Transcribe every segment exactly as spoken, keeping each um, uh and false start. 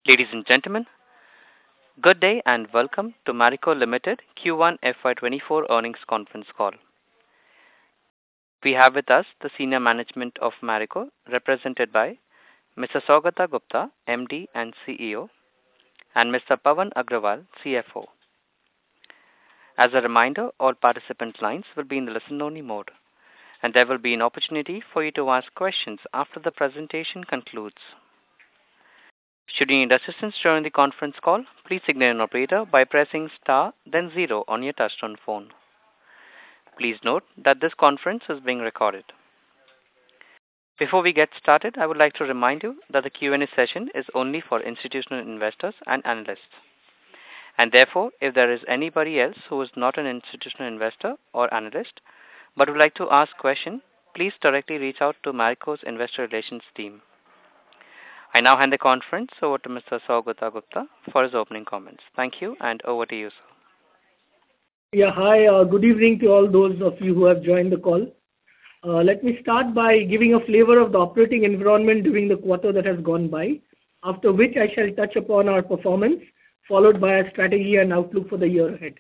Ladies and gentlemen, good day and welcome to Marico Limited Q one F Y twenty-four earnings conference call. We have with us the senior management of Marico, represented by Mister Saugata Gupta, M D and C E O, and Mister Pawan Agrawal, C F O. As a reminder, all participant lines will be in the listen-only mode, and there will be an opportunity for you to ask questions after the presentation concludes. Should you need assistance during the conference call, please signal an operator by pressing star then zero on your touchtone phone. Please note that this conference is being recorded. Before we get started, I would like to remind you that the Q and A session is only for institutional investors and analysts. And therefore, if there is anybody else who is not an institutional investor or analyst but would like to ask question, please directly reach out to Marico's investor relations team. I now hand the conference over to Mister Saugata Gupta for his opening comments. Thank you, and over to you, sir. Yeah, hi. Uh, good evening to all those of you who have joined the call. Uh, let me start by giving a flavor of the operating environment during the quarter that has gone by, after which I shall touch upon our performance, followed by our strategy and outlook for the year ahead.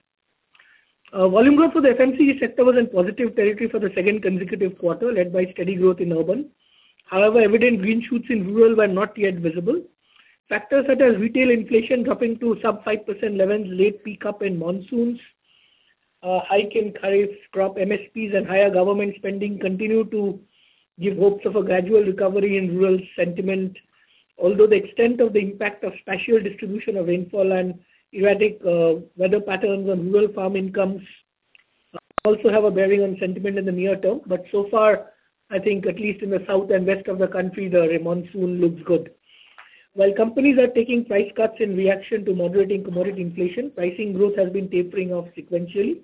Uh, volume growth for the F M C G sector was in positive territory for the second consecutive quarter, led by steady growth in urban. However, evident green shoots in rural were not yet visible. Factors such as retail inflation dropping to sub five percent levels, late peak up in monsoons, uh, hike in kharif crop M S Ps and higher government spending continue to give hopes of a gradual recovery in rural sentiment, although the extent of the impact of spatial distribution of rainfall and erratic uh, weather patterns on rural farm incomes also have a bearing on sentiment in the near term. But so far, I think at least in the south and west of the country, the monsoon looks good. While companies are taking price cuts in reaction to moderating commodity inflation, pricing growth has been tapering off sequentially,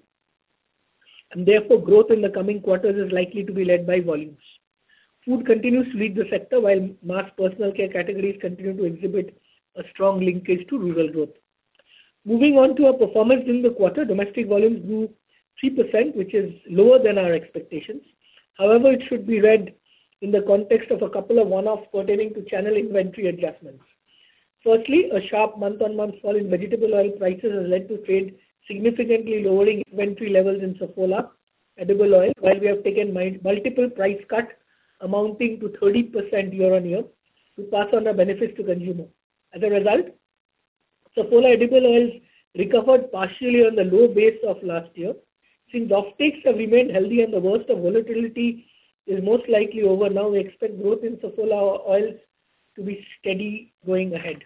and therefore growth in the coming quarters is likely to be led by volumes. Food continues to lead the sector, while mass personal care categories continue to exhibit a strong linkage to rural growth. Moving on to our performance during the quarter, domestic volumes grew three percent, which is lower than our expectations. However, it should be read in the context of a couple of one-offs pertaining to channel inventory adjustments. Firstly, a sharp month-on-month fall in vegetable oil prices has led to trade significantly lowering inventory levels in Saffola edible oil, while we have taken multiple price cuts amounting to thirty percent year-on-year to pass on the benefits to consumers. As a result, Saffola edible oils recovered partially on the low base of last year. Since offtakes have remained healthy and the worst of volatility is most likely over now, we expect growth in Saffola oils to be steady going ahead.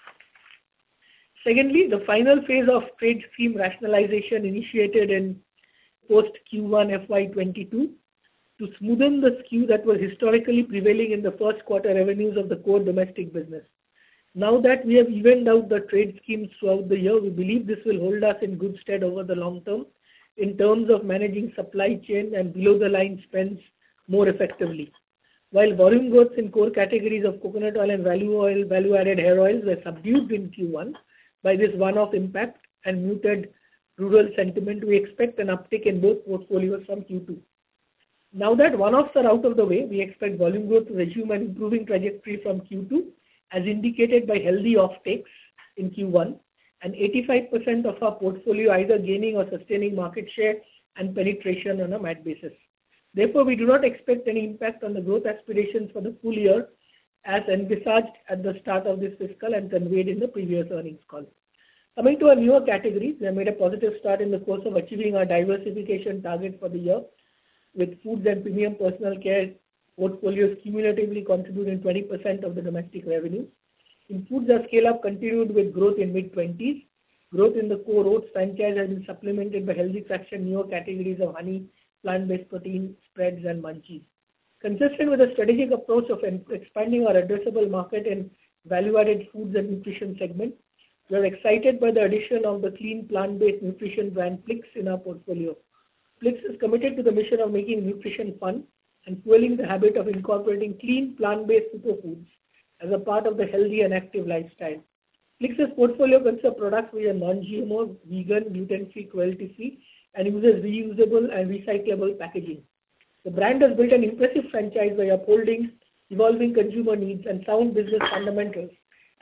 Secondly, the final phase of trade scheme rationalization initiated in post Q one F Y twenty-two to smoothen the skew that was historically prevailing in the first quarter revenues of the core domestic business. Now that we have evened out the trade schemes throughout the year, we believe this will hold us in good stead over the long term in terms of managing supply chain and below-the-line spends more effectively. While volume growths in core categories of coconut oil and value oil, value-added hair oils were subdued in Q one by this one-off impact and muted rural sentiment, we expect an uptick in both portfolios from Q two. Now that one-offs are out of the way, we expect volume growth to resume an improving trajectory from Q two, as indicated by healthy offtakes in Q one, and eighty-five percent of our portfolio either gaining or sustaining market share and penetration on a M A T basis. Therefore, we do not expect any impact on the growth aspirations for the full year as envisaged at the start of this fiscal and conveyed in the previous earnings call. Coming to our newer categories, we have made a positive start in the course of achieving our diversification target for the year, with foods and premium personal care portfolios cumulatively contributing twenty percent of the domestic revenue. In foods, our scale-up continued with growth in mid-twenties. Growth in the core oats franchise has been supplemented by healthy traction in newer categories of honey, plant-based protein, spreads, and munchies. Consistent with the strategic approach of expanding our addressable market in value-added foods and nutrition segment, we are excited by the addition of the clean plant-based nutrition brand Plix in our portfolio. Plix is committed to the mission of making nutrition fun and fueling the habit of incorporating clean plant-based superfoods as a part of the healthy and active lifestyle. Plix's portfolio consists of products which are non-G M O, vegan, gluten-free, cruelty-free, and uses reusable and recyclable packaging. The brand has built an impressive franchise by upholding evolving consumer needs and sound business fundamentals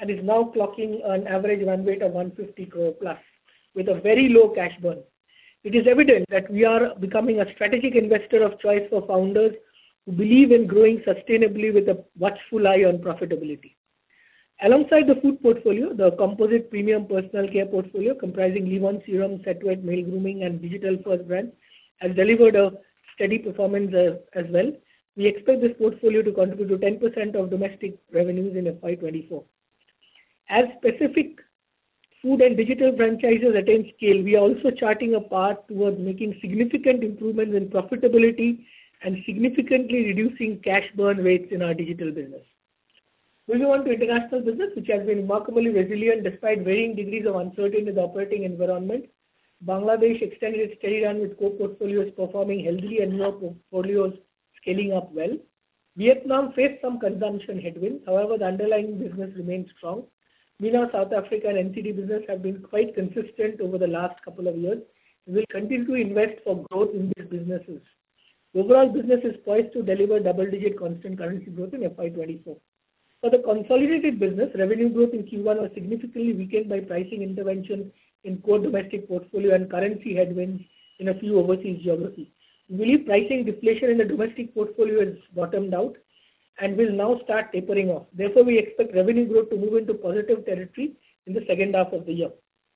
and is now clocking an average run rate of one hundred fifty crore plus with a very low cash burn. It is evident that we are becoming a strategic investor of choice for founders who believe in growing sustainably with a watchful eye on profitability. Alongside the food portfolio, the composite premium personal care portfolio comprising Livon Serum, Set-Wet male grooming and digital first brand has delivered a steady performance uh, as well. We expect this portfolio to contribute to ten percent of domestic revenues in F Y twenty-four. As specific food and digital franchises attain scale, we are also charting a path towards making significant improvements in profitability and significantly reducing cash burn rates in our digital business. Moving on to international business, which has been remarkably resilient despite varying degrees of uncertainty in the operating environment. Bangladesh extended its steady run with core portfolios performing healthily and newer portfolios scaling up well. Vietnam faced some consumption headwinds. However, the underlying business remains strong. MENA, South Africa and N C D business have been quite consistent over the last couple of years. We will continue to invest for growth in these businesses. The overall business is poised to deliver double-digit constant currency growth in F Y twenty-four. For the consolidated business, revenue growth in Q one was significantly weakened by pricing intervention in core domestic portfolio and currency headwinds in a few overseas geographies. We believe pricing deflation in the domestic portfolio has bottomed out and will now start tapering off. Therefore, we expect revenue growth to move into positive territory in the second half of the year.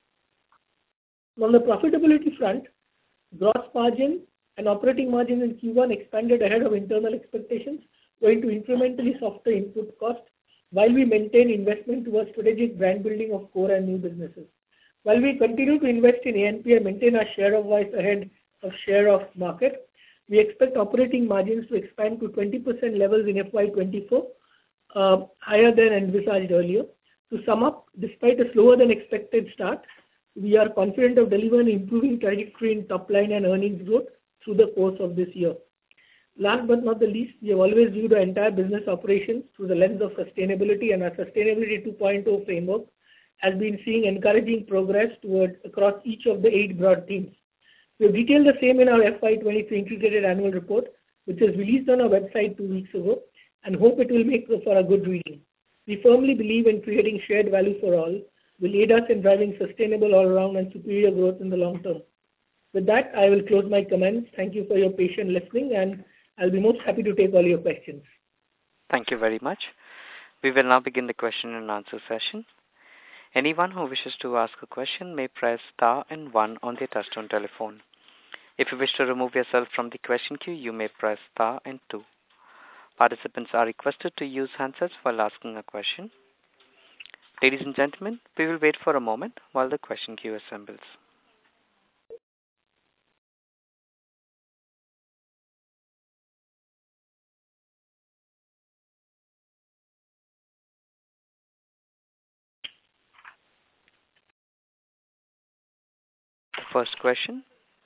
On the profitability front, gross margin and operating margin in Q one expanded ahead of internal expectations, owing to incrementally softer input costs, while we maintain investment towards strategic brand building of core and new businesses. While we continue to invest in A and P and maintain our share of voice ahead of share of market, we expect operating margins to expand to twenty percent levels in F Y twenty-four, uh, higher than envisaged earlier. To sum up, despite a slower than expected start, we are confident of delivering improving trajectory in top line and earnings growth through the course of this year. Last but not the least, we have always viewed the entire business operations through the lens of sustainability, and our Sustainability two point oh framework has been seeing encouraging progress towards across each of the eight broad themes. We have detailed the same in our F Y twenty-three integrated annual report, which was released on our website two weeks ago, and hope it will make for a good reading. We firmly believe in creating shared value for all, will aid us in driving sustainable all-around and superior growth in the long term. With that, I will close my comments. Thank you for your patient listening, and I'll be most happy to take all your questions. Thank you very much. We will now begin the question and answer session. Anyone who wishes to ask a question may press star and one on their touchtone telephone. If you wish to remove yourself from the question queue, you may press star and two. Participants are requested to use handsets while asking a question. Ladies and gentlemen, we will wait for a moment while the question queue assembles. First question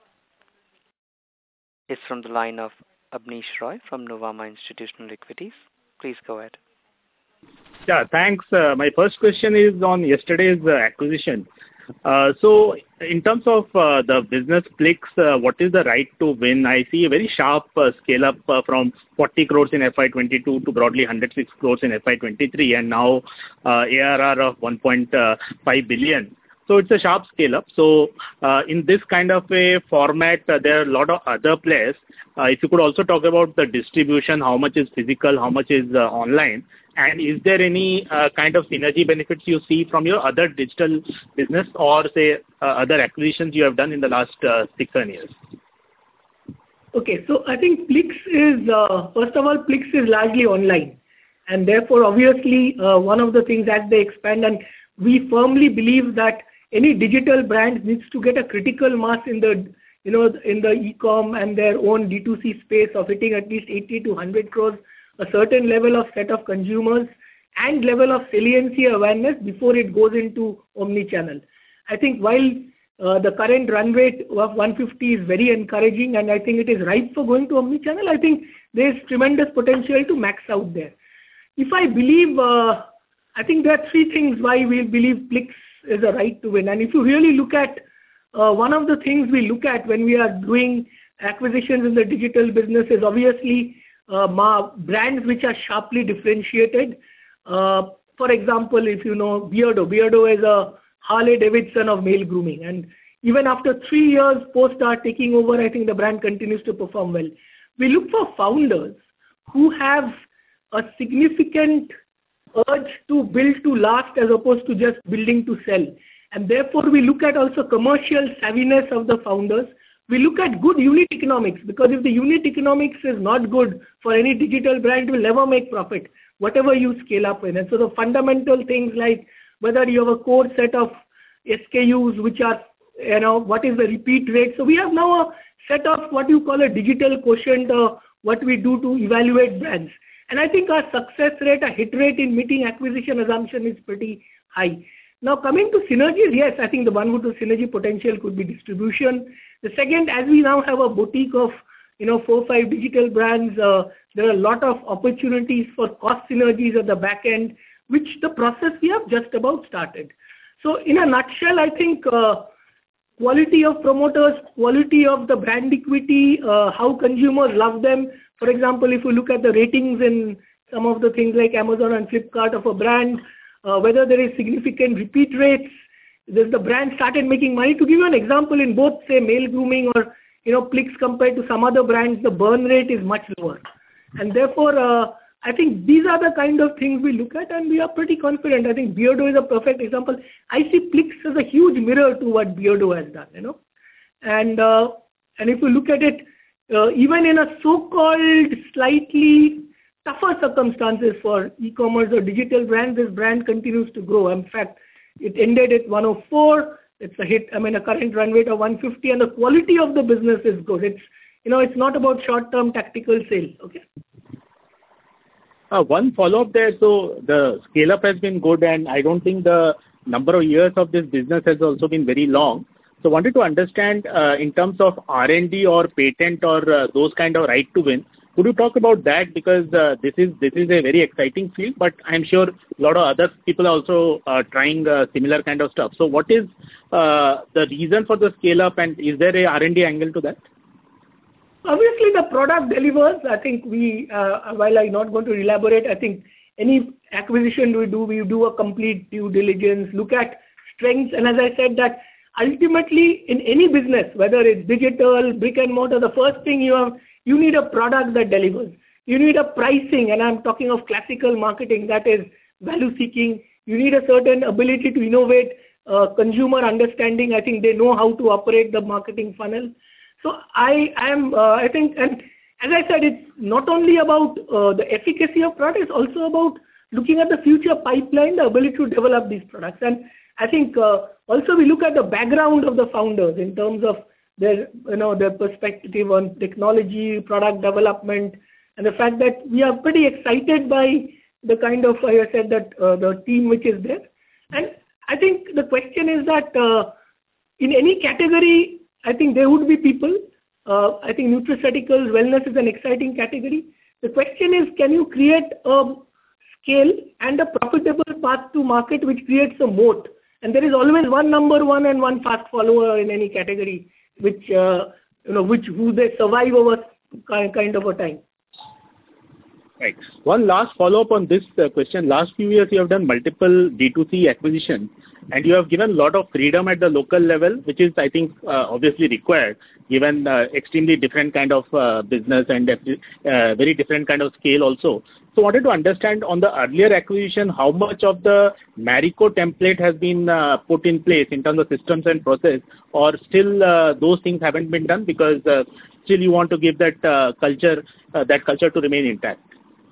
is from the line of Abneesh Roy from Nuvama Institutional Equities. Please go ahead. Yeah, thanks. Uh, my first question is on yesterday's uh, acquisition. Uh, so, in terms of uh, the business Plix, uh, what is the right to win? I see a very sharp uh, scale up uh, from forty crores in F Y twenty-two to broadly one hundred six crores in F Y twenty-three, and now uh, A R R of one point five billion. So it's a sharp scale up. So uh, in this kind of a format, uh, there are a lot of other players. Uh, if you could also talk about the distribution, how much is physical, how much is uh, online, and is there any uh, kind of synergy benefits you see from your other digital business or say uh, other acquisitions you have done in the last uh, six, seven years? Okay, so I think Plix is, uh, first of all, Plix is largely online. And therefore, obviously, uh, one of the things as they expand, and we firmly believe that any digital brand needs to get a critical mass in the, you know, in the e-com and their own D two C space of hitting at least eighty to one hundred crores, a certain level of set of consumers and level of saliency awareness before it goes into omni-channel. I think while uh, the current run rate of one hundred fifty is very encouraging and I think it is ripe for going to omni-channel, I think there is tremendous potential to max out there. If I believe, uh, I think there are three things why we believe Plix is a right to win. And if you really look at uh, one of the things we look at when we are doing acquisitions in the digital business is obviously uh, ma- brands which are sharply differentiated, uh, for example, if you know Beardo, Beardo is a Harley Davidson of male grooming. And even after three years post our taking over, I think the brand continues to perform well. We look for founders who have a significant urge to build to last as opposed to just building to sell. And therefore, we look at also commercial savviness of the founders. We look at good unit economics, because if the unit economics is not good for any digital brand, it will never make profit, whatever you scale up in. And so the fundamental things like whether you have a core set of S K Us, which are, you know, what is the repeat rate. So we have now a set of what you call a digital quotient, uh, what we do to evaluate brands. And I think our success rate, our hit rate in meeting acquisition assumption is pretty high. Now coming to synergies, yes, I think the one or two synergy potential could be distribution. The second, as we now have a boutique of, you know, four or five digital brands, uh, there are a lot of opportunities for cost synergies at the back end, which the process we have just about started. So in a nutshell, I think uh, quality of promoters, quality of the brand equity, uh, how consumers love them. For example, if you look at the ratings in some of the things like Amazon and Flipkart of a brand, uh, whether there is significant repeat rates, does the brand started making money? To give you an example, in both, say, male grooming or, you know, Plix compared to some other brands, the burn rate is much lower. And therefore, uh, I think these are the kind of things we look at, and we are pretty confident. I think Beardo is a perfect example. I see Plix as a huge mirror to what Beardo has done, you know. And uh, and if you look at it, uh, even in a so-called slightly tougher circumstances for e-commerce or digital brands, this brand continues to grow. In fact, it ended at one oh four. It's a hit. I mean, a current run rate of one fifty, and the quality of the business is good. It's, you know, it's not about short-term tactical sales. Okay. Uh, one follow-up there. So the scale-up has been good, and I don't think the number of years of this business has also been very long. So wanted to understand uh, in terms of R and D or patent or uh, those kind of right to win. Could you talk about that? Because uh, this is this is a very exciting field, but I'm sure a lot of other people are also uh, trying uh, similar kind of stuff. So what is uh, the reason for the scale-up, and is there a R and D angle to that? Obviously, the product delivers. I think we, uh, while I'm not going to elaborate, I think any acquisition we do, we do a complete due diligence, look at strengths. And as I said, that ultimately in any business, whether it's digital, brick and mortar, the first thing you have, you need a product that delivers. You need a pricing, and I'm talking of classical marketing, that is value seeking. You need a certain ability to innovate, uh, consumer understanding. I think they know how to operate the marketing funnel. So I am, uh, I think, and as I said, it's not only about uh, the efficacy of product, it's also about looking at the future pipeline, the ability to develop these products. And I think uh, also we look at the background of the founders in terms of their, you know, their perspective on technology, product development, and the fact that we are pretty excited by the kind of, I said, that uh, the team which is there. And I think the question is that uh, in any category, I think there would be people. Uh, I think nutraceuticals, wellness is an exciting category. The question is, can you create a scale and a profitable path to market which creates a moat? And there is always one number one and one fast follower in any category, which uh, you know, which who they survive over kind of a time. Right. One last follow-up on this uh, question. Last few years, you have done multiple D two C acquisitions, and you have given a lot of freedom at the local level, which is, I think, uh, obviously required, given uh, extremely different kind of uh, business and uh, very different kind of scale also. So I wanted to understand on the earlier acquisition, how much of the Marico template has been uh, put in place in terms of systems and process, or still uh, those things haven't been done because uh, still you want to give that uh, culture, uh, that culture to remain intact?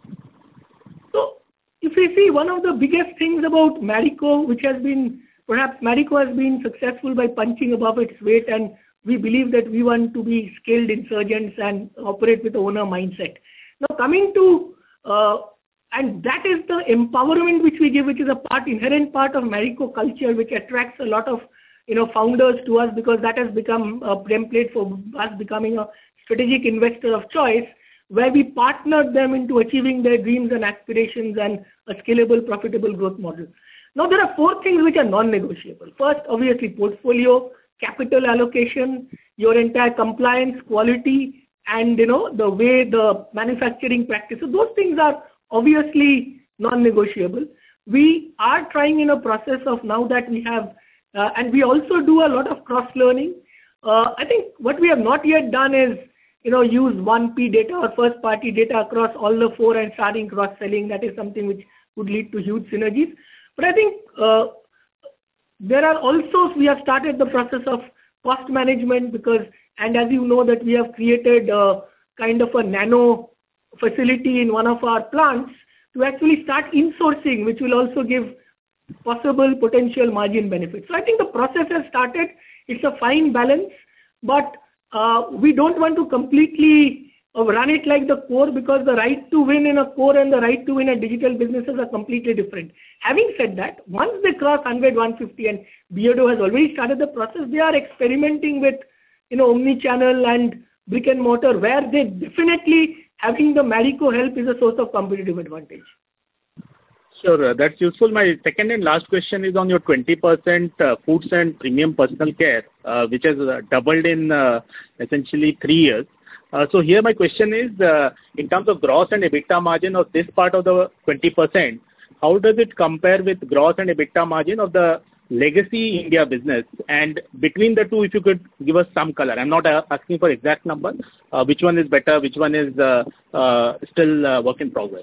So if we see, one of the biggest things about Marico, which has been, perhaps Marico has been successful by punching above its weight, and we believe that we want to be skilled insurgents and operate with the owner mindset. Now coming to, uh, and that is the empowerment which we give, which is a part, inherent part of Marico culture, which attracts a lot of, you know, founders to us, because that has become a template for us becoming a strategic investor of choice, where we partnered them into achieving their dreams and aspirations and a scalable, profitable growth model. Now, there are four things which are non-negotiable. First, obviously, portfolio, capital allocation, your entire compliance, quality, and, you know, the way the manufacturing practices. Those things are obviously non-negotiable. we are trying in a process of now that we have, uh, and we also do a lot of cross-learning. Uh, I think what we have not yet done is, you know, use one P data or first-party data across all the four and starting cross-selling. That is something which would lead to huge synergies. But I think uh, there are also, we have started the process of cost management because, and as you know that we have created uh, kind of a nano facility in one of our plants to actually start insourcing, which will also give possible potential margin benefits. So I think the process has started. It's a fine balance, but uh, we don't want to completely uh, run it like the core because the right to win in a core and the right to win in digital businesses are completely different. Having said that, once they cross one hundred, one fifty and Beardo has already started the process, they are experimenting with, you know, omni-channel and brick and mortar where they definitely having the Marico help is a source of competitive advantage. Sure, uh, that's useful. My second and last question is on your twenty percent uh, foods and premium personal care, uh, which has uh, doubled in uh, essentially three years. Uh, so here my question is, uh, in terms of gross and EBITDA margin of this part of the twenty percent, how does it compare with gross and EBITDA margin of the legacy India business? And between the two, if you could give us some color. I'm not uh, asking for exact number. Uh, which one is better? Which one is uh, uh, still uh, work in progress?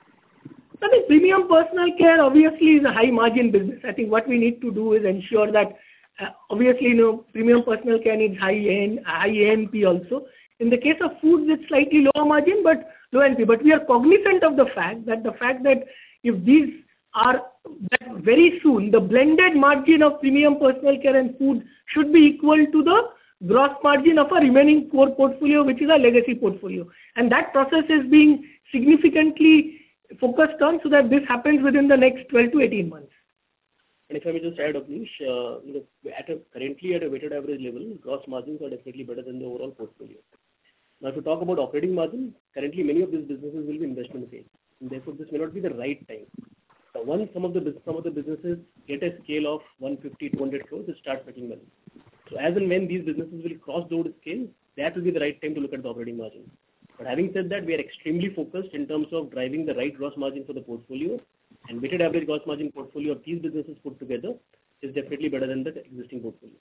I think premium personal care obviously is a high margin business. I think what we need to do is ensure that uh, obviously, you know, premium personal care needs high N, high A N P also. In the case of foods, it's slightly lower margin, but low N P. But we are cognizant of the fact that the fact that if these are that very soon, the blended margin of premium personal care and food should be equal to the gross margin of our remaining core portfolio, which is our legacy portfolio. And that process is being significantly focused on so that this happens within the next twelve to eighteen months. And if I may just add, Abneesh, uh, you know, at a, currently at a weighted average level, gross margins are definitely better than the overall portfolio. Now, if you talk about operating margin, currently many of these businesses will be investment phase, and therefore this may not be the right time. Uh, once some of the some of the businesses get a scale of one fifty, two hundred crores, it starts making money. So as and when these businesses will cross those scale, that will be the right time to look at the operating margin. But having said that, we are extremely focused in terms of driving the right gross margin for the portfolio, and weighted average gross margin portfolio of these businesses put together is definitely better than the existing portfolio.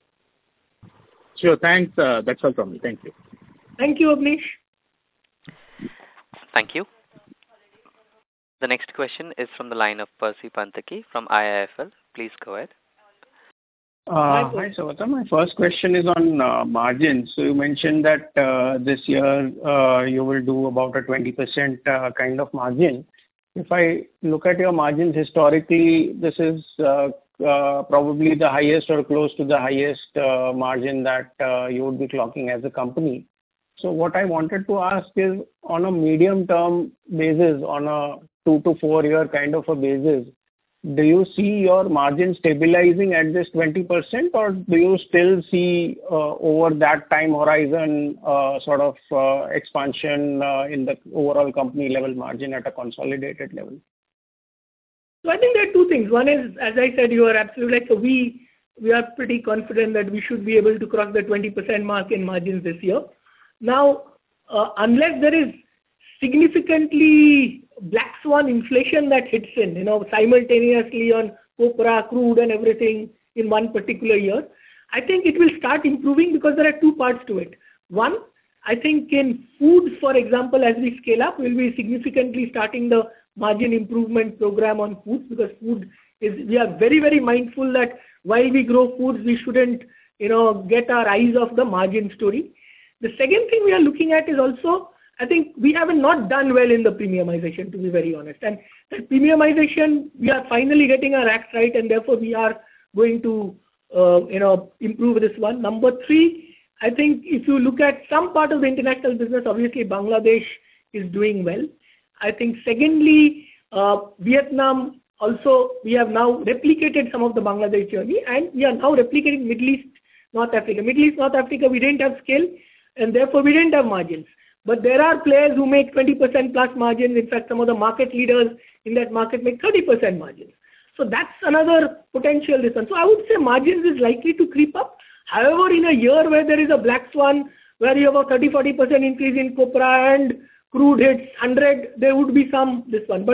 Sure, thanks. Uh, that's all from me. Thank you. Thank you, Abneesh. Thank you. The next question is from the line of Percy Panthaki from I I F L. Please go ahead. Uh, hi, Saugata. My first question is on uh, margins. So you mentioned that uh, this year uh, you will do about a twenty percent uh, kind of margin. If I look at your margins historically, this is uh, uh, probably the highest or close to the highest uh, margin that uh, you would be clocking as a company. So what I wanted to ask is, on a medium-term basis, on a two to four year kind of a basis, do you see your margin stabilizing at this twenty percent, or do you still see uh, over that time horizon uh, sort of uh, expansion uh, in the overall company level margin at a consolidated level? So I think there are two things. One is, as I said, you are absolutely right. So we we are pretty confident that we should be able to cross the twenty percent mark in margins this year. Now, uh, unless there is significantly black swan inflation that hits in, you know, simultaneously on copra, crude and everything in one particular year, I think it will start improving because there are two parts to it. One, I think in foods, for example, as we scale up, we'll be significantly starting the margin improvement program on foods, because food is, we are very, very mindful that while we grow foods, we shouldn't, you know, get our eyes off the margin story. The second thing we are looking at is also, I think we have not done well in the premiumization, to be very honest. And that premiumization, we are finally getting our act right, and therefore we are going to, uh, you know, improve this one. Number three, I think if you look at some part of the international business, obviously Bangladesh is doing well. I think secondly, uh, Vietnam also, we have now replicated some of the Bangladesh journey, and we are now replicating Middle East, North Africa. Middle East, North Africa, we didn't have scale, and therefore we didn't have margins. But there are players who make twenty percent plus margins. In fact, some of the market leaders in that market make thirty percent margins. So that's another potential reason. So I would say margins is likely to creep up. However, in a year where there is a black swan, where you have a thirty to forty percent increase in copra and crude hits one hundred, there would be some this one. But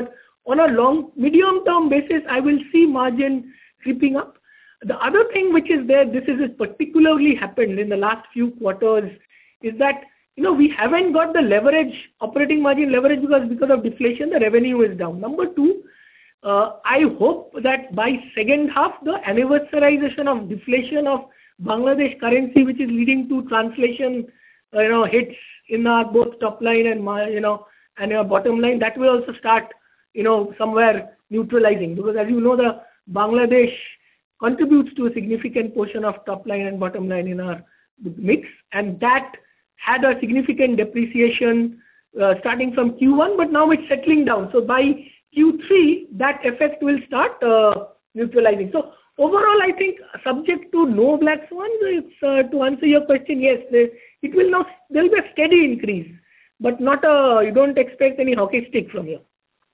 on a long, medium-term basis, I will see margin creeping up. The other thing which is there, this is particularly happened in the last few quarters, is that, you know, we haven't got the leverage, operating margin leverage, because because of deflation, the revenue is down. Number two, uh, I hope that by second half, the anniversarization of deflation of Bangladesh currency, which is leading to translation, uh, you know, hits in our both top line and my, you know, and our bottom line, that will also start, you know, somewhere neutralizing. Because as you know, the Bangladesh contributes to a significant portion of top line and bottom line in our mix, and that had a significant depreciation uh, starting from Q one, but now it's settling down. So by Q three, that effect will start uh, neutralizing. So overall, I think subject to no black swans, it's, uh, to answer your question, yes, there, it will not, there will be a steady increase, but not a, you don't expect any hockey stick from here.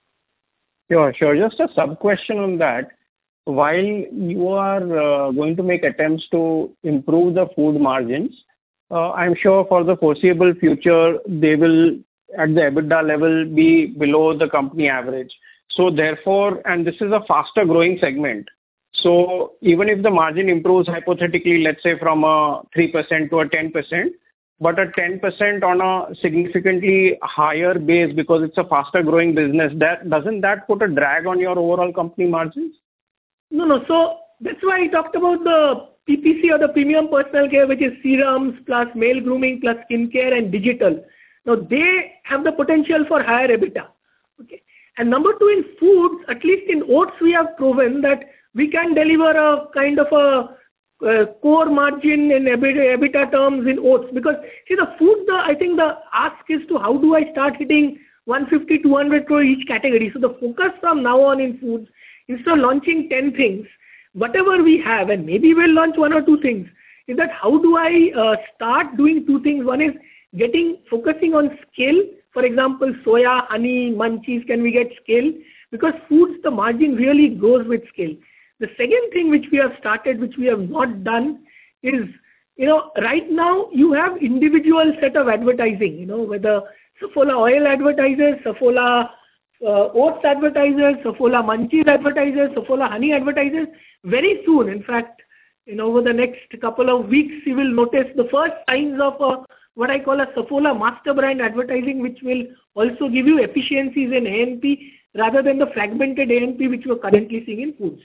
Sure, sure. Just a sub-question on that. While you are uh, going to make attempts to improve the food margins, uh, I'm sure for the foreseeable future, they will, at the EBITDA level, be below the company average. So therefore, and this is a faster growing segment. So even if the margin improves hypothetically, let's say from a three percent to a ten percent, but a ten percent on a significantly higher base because it's a faster growing business, that doesn't that put a drag on your overall company margins? No, no. So that's why I talked about the P P C or the premium personal care, which is serums plus male grooming plus skincare and digital. Now they have the potential for higher EBITDA. Okay. And number two, in foods, at least in oats, we have proven that we can deliver a kind of a uh, core margin in EBITDA, EBITDA terms in oats. Because see, the food, the I think the ask is to how do I start hitting one fifty, two hundred crore each category. So the focus from now on in foods, instead of launching ten things, whatever we have, and maybe we'll launch one or two things, is that how do I uh, start doing two things? One is getting, focusing on scale. For example, soya, honey, munchies, can we get scale? Because foods, the margin really grows with scale. The second thing which we have started, which we have not done, is, you know, right now you have individual set of advertising, you know, whether Saffola oil advertisers, Saffola uh, oats advertisers, Saffola munchies advertisers, Saffola honey advertisers. Very soon, in fact, you know, over the next couple of weeks, you will notice the first signs of a, what I call a Saffola master brand advertising, which will also give you efficiencies in A and P rather than the fragmented A and P which we are currently seeing in foods.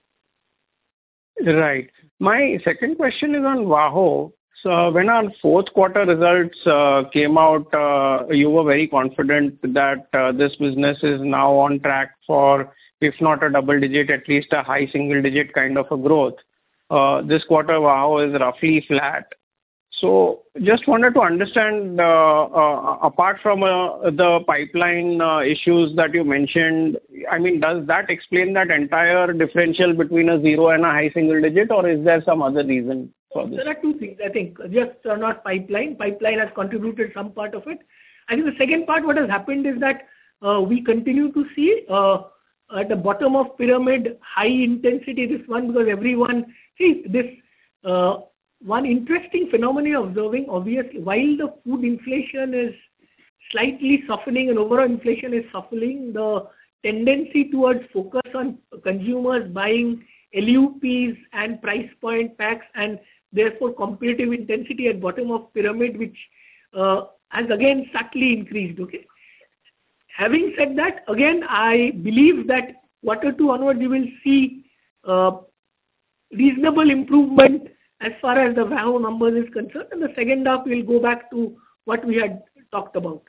Right. My second question is on VAHO. So when our fourth quarter results uh, came out, uh, you were very confident that uh, this business is now on track for, if not a double digit, at least a high single digit kind of a growth. Uh, this quarter VAHO is roughly flat. So just wanted to understand, uh, uh, apart from uh, the pipeline uh, issues that you mentioned, I mean, does that explain that entire differential between a zero and a high single digit, or is there some other reason for this? There are two things, I think. Just uh, not pipeline. Pipeline has contributed some part of it. I think the second part, what has happened is that uh, we continue to see uh, at the bottom of pyramid high intensity, this one, because everyone, see this, uh, one interesting phenomenon observing, obviously, while the food inflation is slightly softening and overall inflation is softening, the tendency towards focus on consumers buying L U Ps and price point packs and therefore competitive intensity at bottom of pyramid, which uh, has again subtly increased. Okay. Having said that, again, I believe that quarter two onwards you will see uh, reasonable improvement as far as the VAHO numbers is concerned, and the second half will go back to what we had talked about.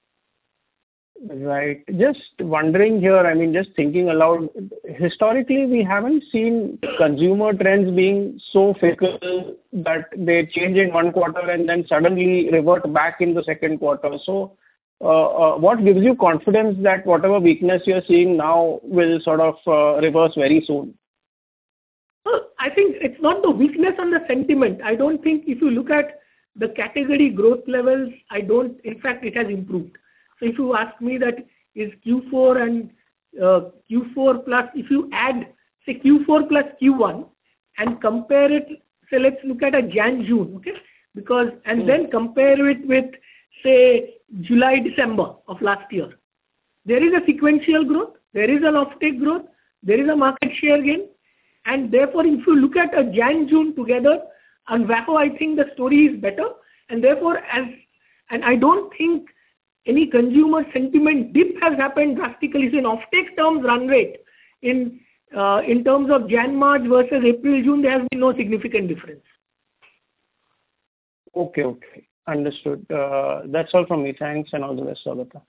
Right. Just wondering here, I mean, just thinking aloud, historically we haven't seen consumer trends being so fickle that they change in one quarter and then suddenly revert back in the second quarter. So uh, uh, what gives you confidence that whatever weakness you're seeing now will sort of uh, reverse very soon? Well, I think it's not the weakness on the sentiment. I don't think if you look at the category growth levels, I don't, in fact, it has improved. So if you ask me that is Q four and uh, Q four plus, if you add, say Q four plus Q one and compare it, say let's look at a Jan, June, okay? Because, and mm. then compare it with, say, July, December of last year. There is a sequential growth. there is an offtake growth, there is a market share gain, and therefore if you look at a Jan-June together, on VAHO, I think the story is better, and therefore as, and I don't think any consumer sentiment dip has happened drastically. So in offtake terms, run rate, in uh, in terms of Jan-March versus April-June, there has been no significant difference. Okay, okay. Understood. Uh, that's all from me. Thanks and all the best, Saugata.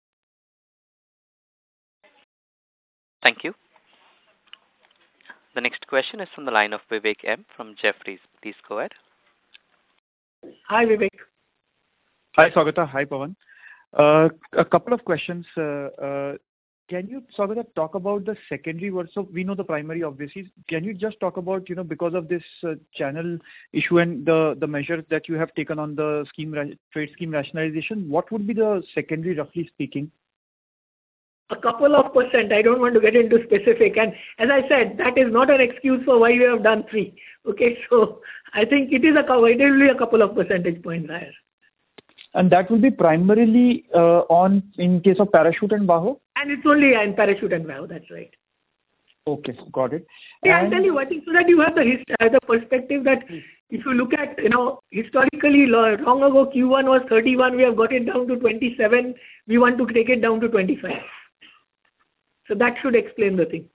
Thank you. The next question is from the line of Vivek M from Jefferies. Please go ahead. Hi, Vivek. Hi, Saugata. Hi, Pawan. Uh, a couple of questions. Uh, uh, can you, Saugata, talk about the secondary versus, so we know the primary obviously. Can you just talk about, you know, because of this uh, channel issue and the, the measures that you have taken on the scheme trade scheme rationalization, what would be the secondary, roughly speaking? A couple of percent. I don't want to get into specific. And as I said, that is not an excuse for why we have done three. Okay, so I think it is a, it will be a couple of percentage points higher. And that will be primarily uh, on in case of Parachute and VAHO? And it's only in Parachute and VAHO, that's right. Okay, got it. Yeah, and I'll tell you, I think so that you have the hist- uh, the perspective that if you look at, you know, historically, long ago Q one was thirty-one, we have got it down to twenty-seven, we want to take it down to twenty-five. So that should explain the thing.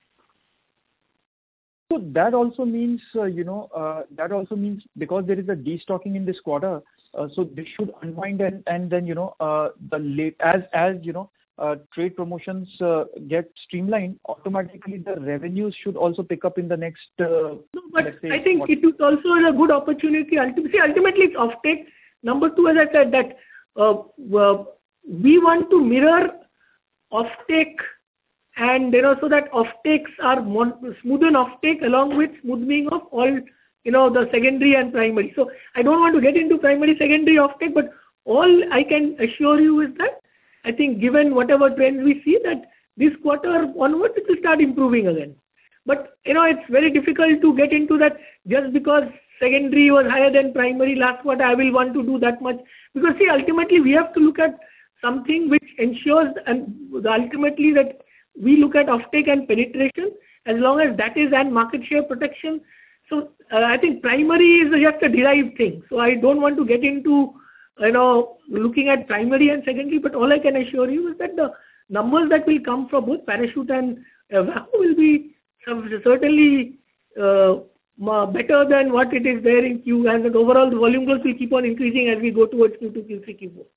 So that also means, uh, you know, uh, that also means because there is a destocking in this quarter, uh, so this should unwind and, and then, you know, uh, the late, as, as, you know, uh, trade promotions uh, get streamlined, automatically the revenues should also pick up in the next, uh, no, but let's say, I think what? it is also a good opportunity. Ultimately, see, ultimately it's offtake. Number two, as I said, that uh, uh, we want to mirror offtake, and you know, so that offtakes are more smoothen offtake along with smoothing of all, you know, the secondary and primary. So I don't want to get into primary, secondary offtake, but all I can assure you is that I think given whatever trends we see, that this quarter onwards it will start improving again. But you know, it's very difficult to get into that just because secondary was higher than primary last quarter, I will want to do that much. Because see, ultimately we have to look at something which ensures, and ultimately that we look at offtake and penetration, as long as that is, and market share protection. So uh, I think primary is just a derived thing. So I don't want to get into, you know, looking at primary and secondary, but all I can assure you is that the numbers that will come from both Parachute and uh, VAHO will be certainly uh, better than what it is there in Q, and that overall the volume growth will keep on increasing as we go towards Q two, Q three, Q four.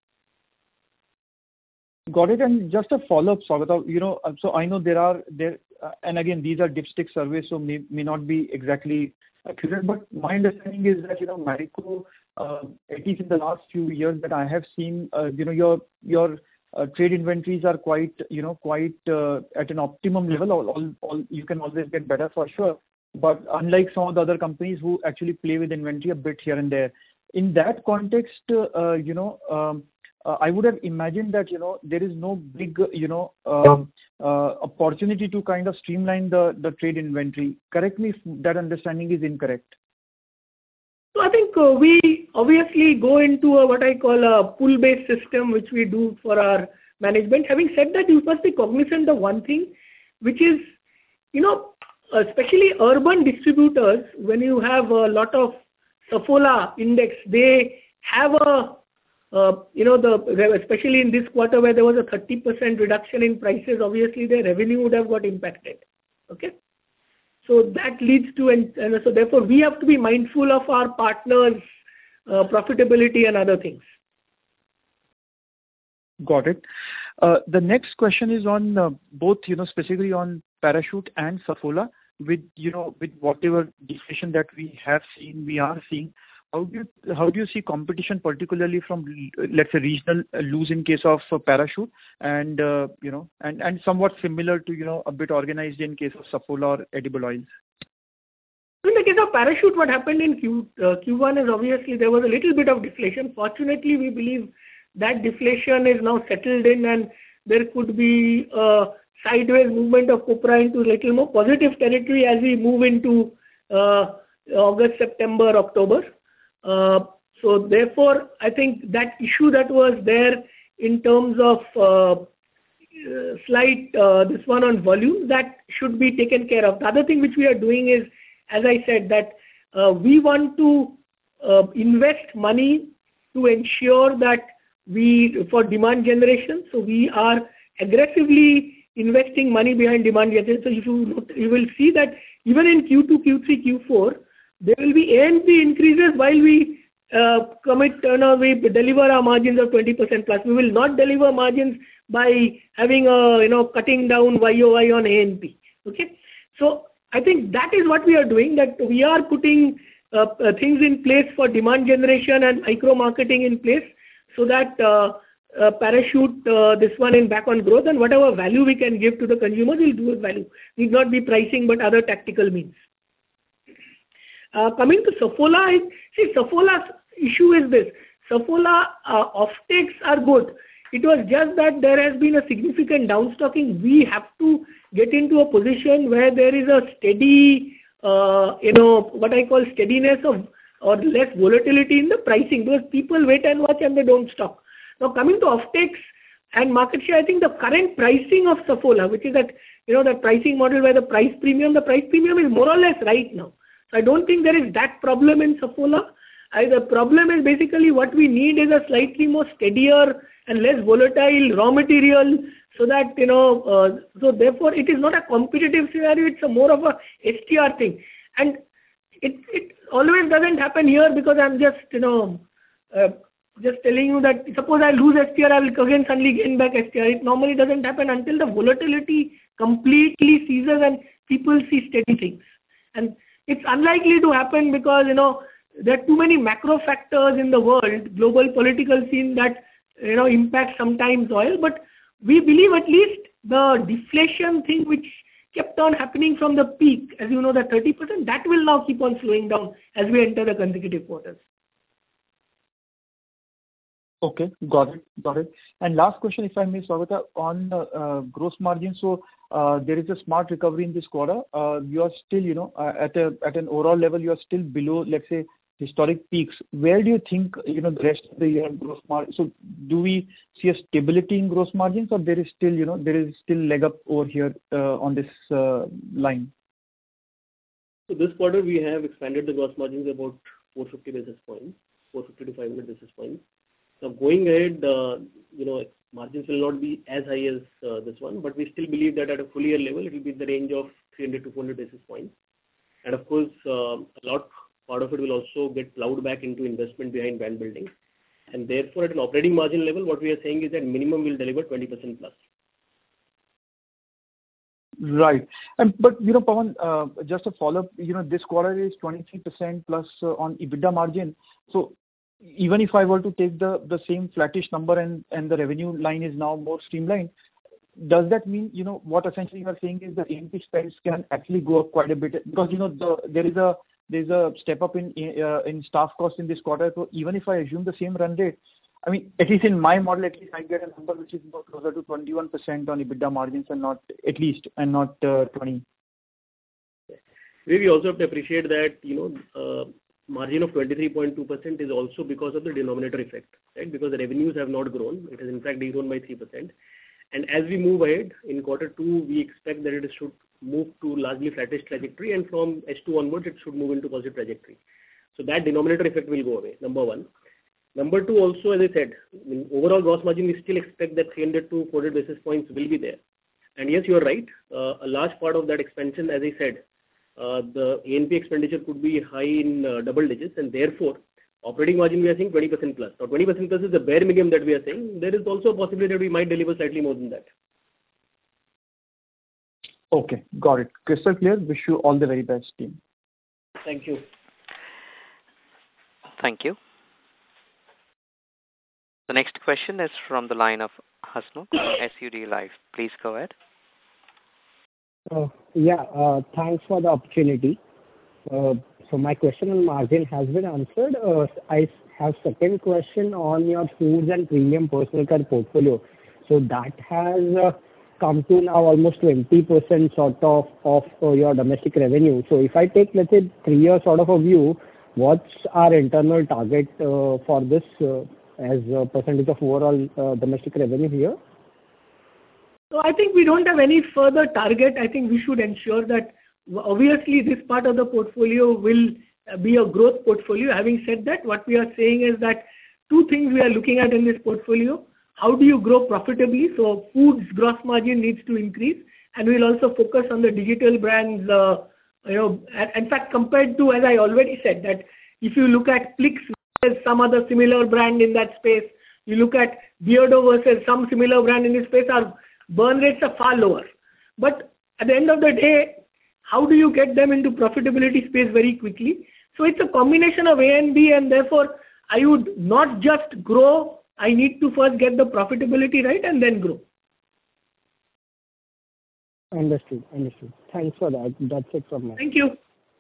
Got it. And just a follow-up, Saugata, you know, so I know there are, there, uh, and again, these are dipstick surveys, so may, may not be exactly accurate, but my understanding is that, you know, Marico, uh, at least in the last few years that I have seen, uh, you know, your, your uh, trade inventories are quite, you know, quite uh, at an optimum level. All, all, all, you can always get better for sure. But unlike some of the other companies who actually play with inventory a bit here and there, in that context, uh, you know, um, Uh, I would have imagined that, you know, there is no big, you know, um, uh, opportunity to kind of streamline the, the trade inventory. Correct me if that understanding is incorrect. So I think uh, we obviously go into a, what I call a pull-based system, which we do for our management. Having said that, you must be cognizant of one thing, which is, you know, especially urban distributors, when you have a lot of Saffola index, they have a Uh, you know, the especially in this quarter where there was a thirty percent reduction in prices, obviously their revenue would have got impacted. Okay. So that leads to, and, and so therefore we have to be mindful of our partners' uh, profitability and other things. Got it. Uh, the next question is on uh, both, you know, specifically on Parachute and Saffola, with, you know, with whatever deflation that we have seen, we are seeing. How do you, how do you see competition, particularly from, let's say, regional loose in case of uh, Parachute, and uh, you know, and, and somewhat similar to, you know, a bit organized in case of Saffola or edible oils? In the case of Parachute, what happened in Q, uh, Q one is obviously there was a little bit of deflation. Fortunately, we believe that deflation is now settled in, and there could be a sideways movement of copra into a little more positive territory as we move into uh, August, September, October. Uh, so therefore, I think that issue that was there in terms of, uh, uh, slight uh, this one on volume that should be taken care of. The other thing which we are doing is, as I said, that uh, we want to uh, invest money to ensure that we for demand generation. So we are aggressively investing money behind demand generation. So if you you will see that even in Q two, Q three, Q four, there will be A and P increases while we uh, commit, you know, we deliver our margins of twenty percent plus. We will not deliver margins by having a, you know, cutting down Y O Y on A and P. Okay. So I think that is what we are doing, that we are putting uh, uh, things in place for demand generation and micro marketing in place so that uh, uh, parachute uh, this one in back on growth, and whatever value we can give to the consumers, we'll do with value. Need not be pricing, but other tactical means. Uh, coming to Saffola, see, Saffola's issue is this. Saffola uh, offtakes are good. It was just that there has been a significant downstocking. We have to get into a position where there is a steady, uh, you know, what I call steadiness of or less volatility in the pricing, because people wait and watch and they don't stock. Now coming to offtakes and market share, I think the current pricing of Saffola, which is that, you know, that pricing model where the price premium, the price premium is more or less right now. So I don't think there is that problem in Saffola. I, the problem is basically what we need is a slightly more steadier and less volatile raw material, so that, you know, uh, so therefore it is not a competitive scenario, it's a more of a S T R thing. And it, it always doesn't happen here because I'm just, you know, uh, just telling you that suppose I lose S T R, I will again suddenly gain back S T R. It normally doesn't happen until the volatility completely ceases and people see steady things. And it's unlikely to happen because, you know, there are too many macro factors in the world, global political scene that, you know, impact sometimes oil. But we believe at least the deflation thing which kept on happening from the peak, as you know, the thirty percent, that will now keep on slowing down as we enter the consecutive quarters. Okay, got it, got it. And last question, if I may, Saugata, on uh, uh, gross margin. So uh, there is a smart recovery in this quarter. Uh, you are still, you know, uh, at a at an overall level, you are still below, let's say, historic peaks. Where do you think, you know, the rest of the year gross margin? So do we see a stability in gross margins, or there is still, you know, there is still leg up over here uh, on this uh, line? So this quarter we have expanded the gross margins about four hundred fifty basis points, four hundred fifty to five hundred basis points. Now going ahead, uh, you know, margins will not be as high as uh, this one, but we still believe that at a full year level, it will be in the range of three hundred to four hundred basis points. And of course, uh, a lot part of it will also get plowed back into investment behind brand building. And therefore, at an operating margin level, what we are saying is that minimum will deliver twenty percent plus. Right. And but, you know, Pawan, uh, just a follow-up, you know, this quarter is twenty-three percent plus uh, on EBITDA margin. So even if I were to take the, the same flattish number and, and the revenue line is now more streamlined, does that mean, you know, what essentially you are saying is that A and P spends can actually go up quite a bit? Because, you know, the, there is a there's a step up in uh, in staff costs in this quarter. So even if I assume the same run rate, I mean, at least in my model, at least I get a number which is more closer to twenty-one percent on EBITDA margins and not, at least, and not uh, twenty. We also have to appreciate that, you know, uh, margin of twenty-three point two percent is also because of the denominator effect, right? Because the revenues have not grown. It has in fact grown by three percent. And as we move ahead in quarter two, we expect that it should move to largely flattish trajectory, and from H two onwards, it should move into positive trajectory. So that denominator effect will go away, number one. Number two, also, as I said, in overall gross margin, we still expect that three hundred to four hundred basis points will be there. And yes, you are right. Uh, a large part of that expansion, as I said, uh, the A and P expenditure could be high in uh, double digits, and therefore, operating margin we are saying twenty percent plus. Now, twenty percent plus is the bare minimum that we are saying. There is also a possibility that we might deliver slightly more than that. Okay, got it. Crystal clear. Wish you all the very best, team. Thank you. Thank you. The next question is from the line of Hasnukh, S U D Life. Please go ahead. Uh, yeah, uh, thanks for the opportunity. Uh, so my question on margin has been answered. Uh, I have second question on your foods and premium personal care portfolio. So that has uh, come to now almost twenty percent sort of of uh, your domestic revenue. So if I take, let's say, three year sort of a view, what's our internal target uh, for this uh, as a percentage of overall uh, domestic revenue here? So I think we don't have any further target. I think we should ensure that obviously this part of the portfolio will be a growth portfolio. Having said that, what we are saying is that two things we are looking at in this portfolio. How do you grow profitably? So foods gross margin needs to increase, and we'll also focus on the digital brands. Uh, you know, in fact, compared to, as I already said, that if you look at Plix versus some other similar brand in that space, you look at Beardo versus some similar brand in this space, our burn rates are far lower. But at the end of the day, how do you get them into profitability space very quickly? So it's a combination of A and B, and therefore I would not just grow. I need to first get the profitability right and then grow. Understood. Understood. Thanks for that. That's it from me. Thank you.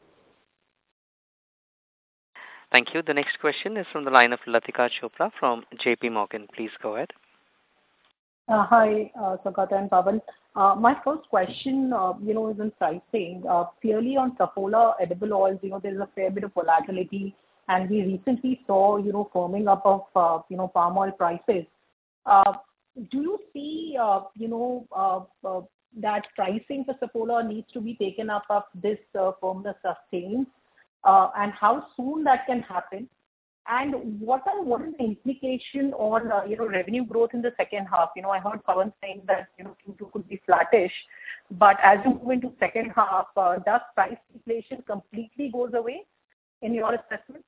Thank you. The next question is from the line of Latika Chopra from J P Morgan. Please go ahead. Uh, hi, uh, Saugata and Pawan. Uh, my first question, uh, you know, is in pricing. Uh, clearly on Saffola edible oils, you know, there is a fair bit of volatility, and we recently saw, you know, firming up of, uh, you know, palm oil prices. Uh, do you see, uh, you know, uh, uh, that pricing for Saffola needs to be taken up if this uh, firmness sustains, uh, and how soon that can happen? And what are what is the implication on uh, you know revenue growth in the second half? You know, I heard Pawan saying that you know Q two could be flattish, but as you move into second half, uh, does price inflation completely goes away in your assessment?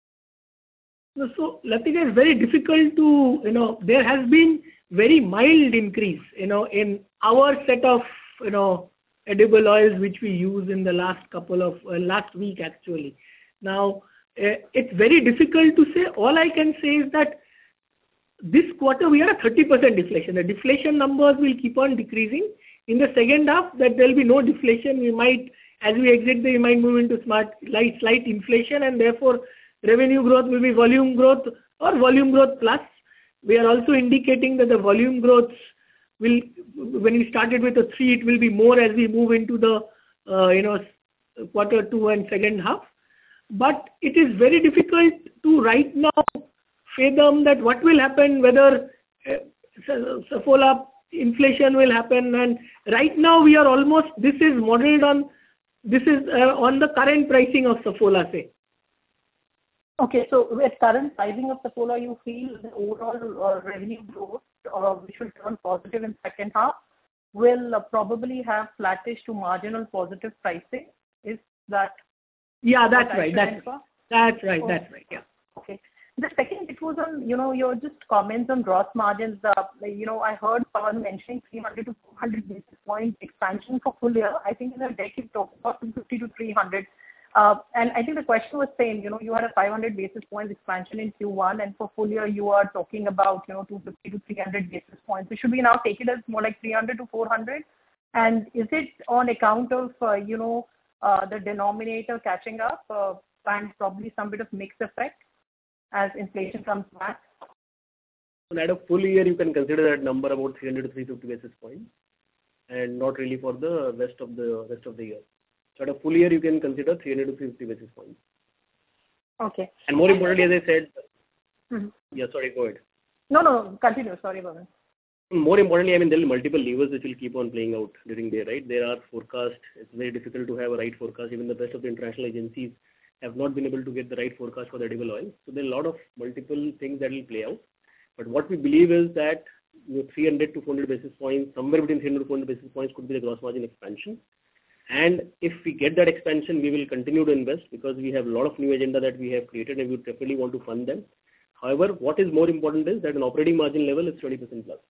So Latika, it's very difficult to, you know, there has been very mild increase, you know, in our set of, you know, edible oils which we use in the last couple of, uh, last week actually. Now, uh, it's very difficult to say. All I can say is that this quarter we are at thirty percent deflation. The deflation numbers will keep on decreasing. In the second half, that there will be no deflation. We might, as we exit, we might move into smart, light, slight inflation, and therefore revenue growth will be volume growth or volume growth plus. We are also indicating that the volume growth will, when we started with a three, it will be more as we move into the, uh, you know, quarter two and second half. But it is very difficult to right now fathom that what will happen, whether uh, Saffola inflation will happen. And right now we are almost, this is modeled on, this is uh, on the current pricing of Saffola, say. Okay, so with current pricing of Saffola, you feel the overall uh, revenue growth, uh, which will turn positive in second half, will uh, probably have flattish to marginal positive pricing. Is that? Yeah, that's right. That's, that's right. Okay. That's right. Yeah. Okay. The second, it was on, you know, your just comments on gross margins. Uh, you know, I heard Pawan mentioning three hundred to four hundred basis point expansion for full year. I think in the deck you talked about two fifty to three hundred. Uh, and I think the question was same, you know, you had a five hundred basis points expansion in Q one, and for full year you are talking about, you know, two fifty to three hundred basis points. So should we now take it as more like three hundred to four hundred? And is it on account of, uh, you know, uh, the denominator catching up uh, and probably some bit of mix effect as inflation comes back? So at a full year, you can consider that number about three hundred to three fifty basis points, and not really for the rest of the rest of the year. So at a full year, you can consider three hundred to three fifty basis points. Okay. And more importantly, as I said, mm-hmm. yeah, sorry, go ahead. No, no, continue. Sorry, Pawan. More importantly, I mean, there are multiple levers which will keep on playing out during the year, right? There are forecasts. It's very difficult to have a right forecast. Even the best of the international agencies have not been able to get the right forecast for the edible oil. So there are a lot of multiple things that will play out. But what we believe is that you know, three hundred to four hundred basis points, somewhere between three hundred to four hundred basis points could be the gross margin expansion. And if we get that expansion, we will continue to invest because we have a lot of new agenda that we have created and we definitely want to fund them. However, what is more important is that an operating margin level is twenty percent plus.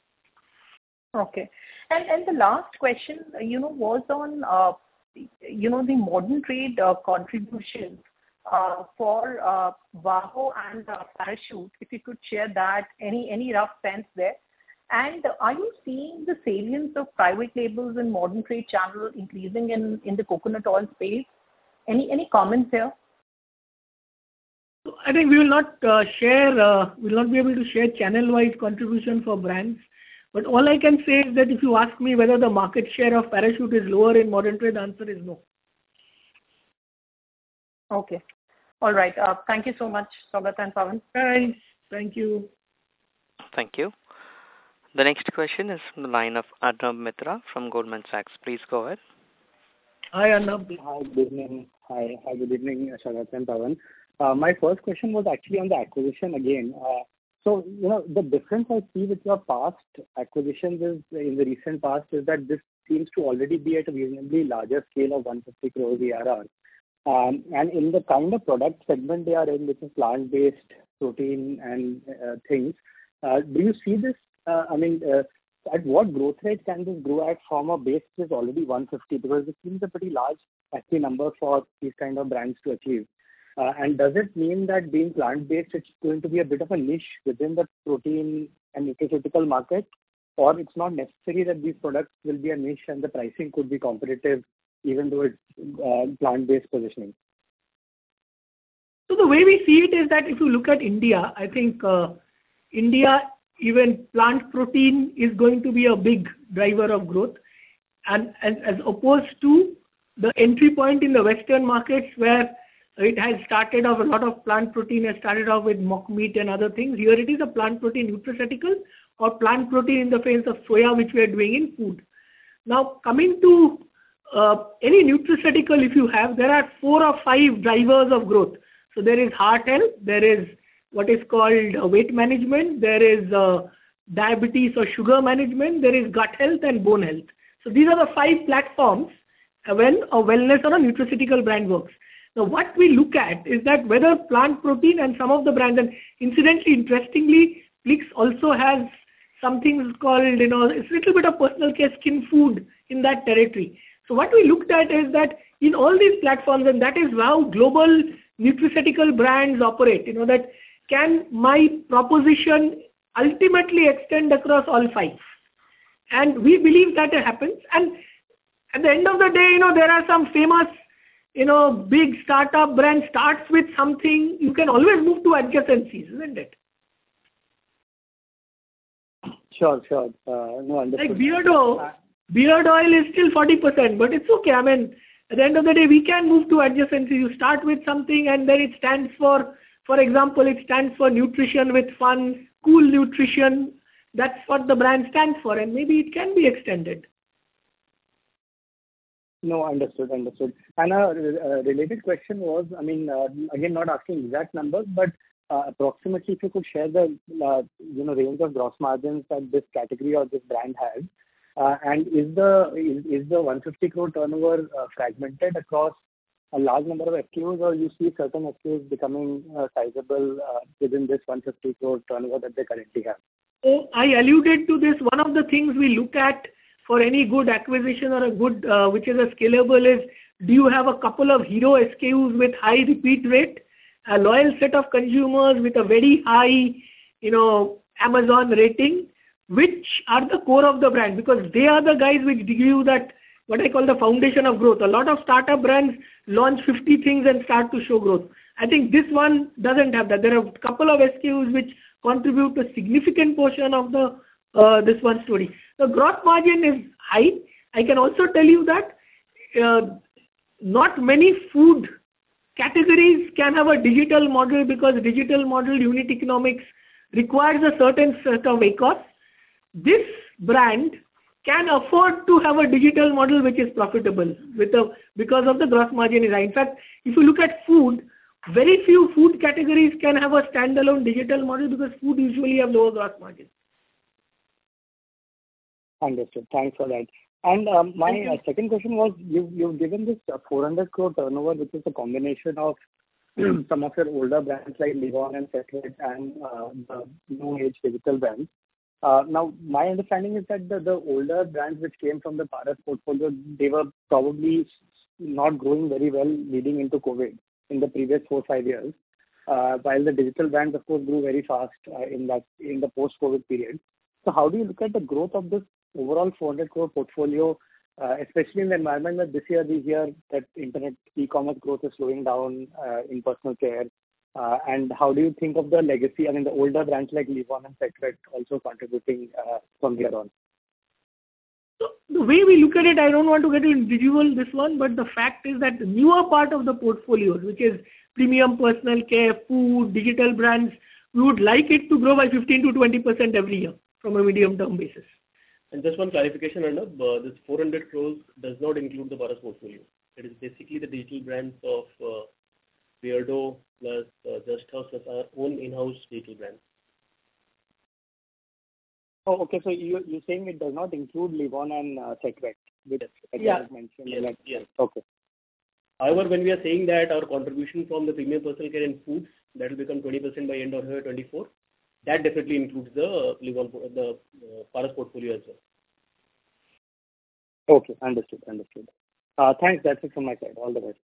Okay. And and the last question, you know, was on, uh, you know, the modern trade uh, contribution uh, for uh, VAHO and uh, Parachute. If you could share that, any any rough sense there. And are you seeing the salience of private labels in modern trade channel increasing in, in the coconut oil space? Any any comments here? I think we will not uh, share, uh, we will not be able to share channel-wise contribution for brands. But all I can say is that if you ask me whether the market share of Parachute is lower in modern trade, the answer is no. Okay. All right. Uh, thank you so much, Saugata and Pawan. Thanks. Thank you. Thank you. The next question is from the line of Arnab Mitra from Goldman Sachs. Please go ahead. Hi, Arnab. Hi, good evening. Hi, hi, good evening, Saugata and Pawan. Uh, my first question was actually on the acquisition again. Uh, so, you know, the difference I see with your past acquisitions is, in the recent past, is that this seems to already be at a reasonably larger scale of one hundred fifty crores A R R. Um, and in the kind of product segment they are in, which is plant-based protein and uh, things, uh, do you see this? Uh, I mean, uh, at what growth rate can this grow at from a base which is already one hundred fifty? Because it seems a pretty large actually number for these kind of brands to achieve. Uh, and does it mean that being plant-based, it's going to be a bit of a niche within the protein and nutraceutical market? Or it's not necessary that these products will be a niche and the pricing could be competitive even though it's uh, plant-based positioning? So the way we see it is that if you look at India, I think uh, India, even plant protein is going to be a big driver of growth. And, and as opposed to the entry point in the Western markets where it has started off, a lot of plant protein has started off with mock meat and other things. Here it is a plant protein nutraceutical or plant protein in the phase of soya, which we are doing in food. Now, coming to uh, any nutraceutical, if you have, there are four or five drivers of growth. So there is heart health, there is what is called uh, weight management, there is uh, diabetes or sugar management, there is gut health and bone health. So these are the five platforms uh, when a wellness or a nutraceutical brand works. Now, what we look at is that whether plant protein and some of the brands, and incidentally, interestingly, Plix also has something called, you know, it's a little bit of personal care skin food in that territory. So what we looked at is that in all these platforms, and that is how global nutraceutical brands operate, you know, that can my proposition ultimately extend across all five? And we believe that it happens. And at the end of the day, you know, there are some famous, you know, big startup brand starts with something. You can always move to adjacencies, isn't it? Sure, sure. Uh, no, understood. Like Beardo, beard oil is still forty percent, but it's okay. I mean, at the end of the day, we can move to adjacencies. You start with something and then it stands for, for example, it stands for nutrition with fun, cool nutrition. That's what the brand stands for, and maybe it can be extended. No, understood, understood. And a, a related question was, I mean, uh, again, not asking exact numbers, but uh, approximately if you could share the, uh, you know, range of gross margins that this category or this brand has. Uh, and is the is, is the one hundred fifty crore turnover uh, fragmented across a large number of S K Us, or you see certain S K Us becoming uh, sizable uh, within this one hundred fifty crore turnover that they currently have? So I alluded to this. One of the things we look at for any good acquisition or a good, uh, which is a scalable, is do you have a couple of hero S K Us with high repeat rate, a loyal set of consumers with a very high, you know, Amazon rating, which are the core of the brand, because they are the guys which give you that, what I call the foundation of growth. A lot of startup brands launch fifty things and start to show growth. I think this one doesn't have that. There are a couple of S K Us which contribute to a significant portion of the uh, this one story. The gross margin is high. I can also tell you that uh, not many food categories can have a digital model, because digital model unit economics requires a certain set of A C O S. This brand can afford to have a digital model which is profitable with a, because of the gross margin is high. In fact, if you look at food, very few food categories can have a standalone digital model, because food usually have lower gross margin. Understood. Thanks for that. And um, my uh, second question was, you, you've given this uh, four hundred crore turnover, which is a combination of some of your older brands like Livon and Secret and uh, the new age digital brands. Uh, now, my understanding is that the, the older brands which came from the Paras portfolio, they were probably not growing very well leading into COVID in the previous four, five years, uh, while the digital brands, of course, grew very fast uh, in that in the post-COVID period. So how do you look at the growth of this overall four hundred crore portfolio, uh, especially in the environment that this year we hear that internet e-commerce growth is slowing down uh, in personal care? Uh, and how do you think of the legacy, I mean, the older brands like Livon and Secret also contributing uh, from here on? So the way we look at it, I don't want to get into individual this one, but the fact is that the newer part of the portfolios, which is premium personal care, food, digital brands, we would like it to grow by fifteen to twenty percent every year from a medium-term basis. And just one clarification, Arnab, uh, this four hundred crores does not include the Paras portfolio. It is basically the digital brands of uh, Beardo plus uh, Just House plus our own in-house digital brands. Oh, okay. So you, you're saying it does not include Livon and uh, Setvet, which yes. yeah. mentioned. Yes. yes. Okay. However, when we are saying that our contribution from the premium personal care and foods, that will become twenty percent by end of twenty-four, that definitely includes the Livon, the uh, Paras portfolio as well. Okay, understood, understood. Uh, thanks, that's it from my side. All the best.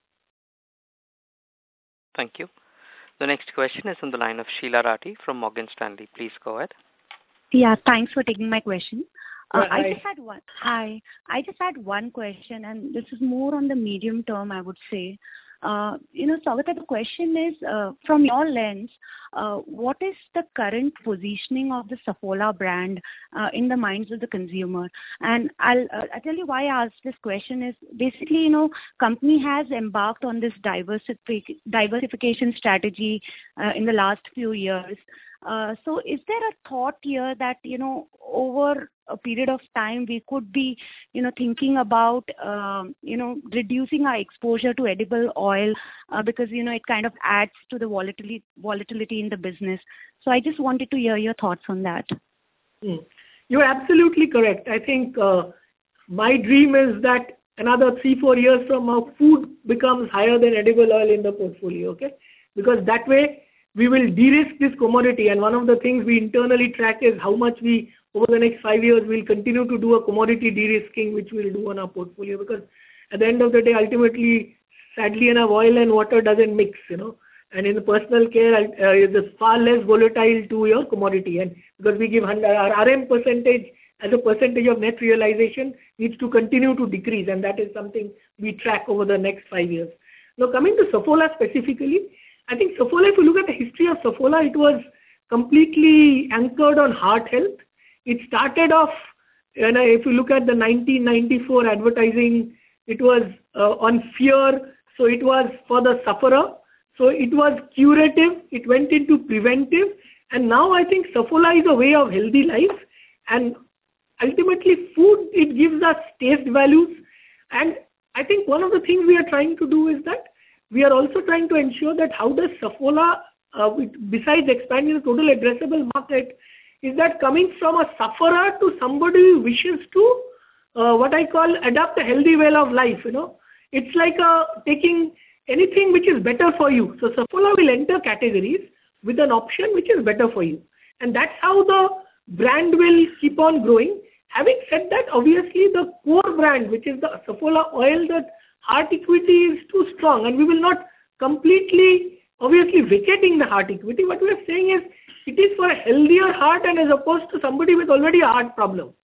Thank you. The next question is on the line of Sheela Rathi from Morgan Stanley. Please go ahead. Yeah, thanks for taking my question. Uh, yeah, I just had one. Hi, I just had one question, and this is more on the medium term, I would say. Uh, you know, Saugata, the question is, uh, from your lens, uh, what is the current positioning of the Saffola brand uh, in the minds of the consumer? And I'll, uh, I'll tell you why I asked this question is basically, you know, company has embarked on this diversific- diversification strategy uh, in the last few years. Uh, so is there a thought here that, you know, over a period of time, we could be, you know, thinking about, um, you know, reducing our exposure to edible oil uh, because, you know, it kind of adds to the volatility, volatility in the business. So I just wanted to hear your thoughts on that. Mm. You're absolutely correct. I think uh, my dream is that another three, four years from now, food becomes higher than edible oil in the portfolio, okay? Because that way, we will de-risk this commodity, and one of the things we internally track is how much we, over the next five years, will continue to do a commodity de-risking, which we'll do on our portfolio, because at the end of the day, ultimately, sadly enough, oil and water doesn't mix, you know, and in the personal care, uh, it's far less volatile to your commodity, and because we give our R M percentage as a percentage of net realization needs to continue to decrease, and that is something we track over the next five years. Now, coming to Saffola specifically, I think Saffola, if you look at the history of Saffola, it was completely anchored on heart health. It started off, and if you look at the nineteen ninety-four advertising, it was uh, on fear, so it was for the sufferer. So it was curative, it went into preventive, and now I think Saffola is a way of healthy life, and ultimately food, it gives us taste values, and I think one of the things we are trying to do is that we are also trying to ensure that how does Saffola, uh, besides expanding the total addressable market, is that coming from a sufferer to somebody who wishes to, uh, what I call, adopt a healthy way of life, you know. It's like uh, taking anything which is better for you. So Saffola will enter categories with an option which is better for you. And that's how the brand will keep on growing. Having said that, obviously the core brand, which is the Saffola oil, that heart equity is too strong, and we will not completely, obviously, vacating the heart equity. What we are saying is, it is for a healthier heart and as opposed to somebody with already a heart problem.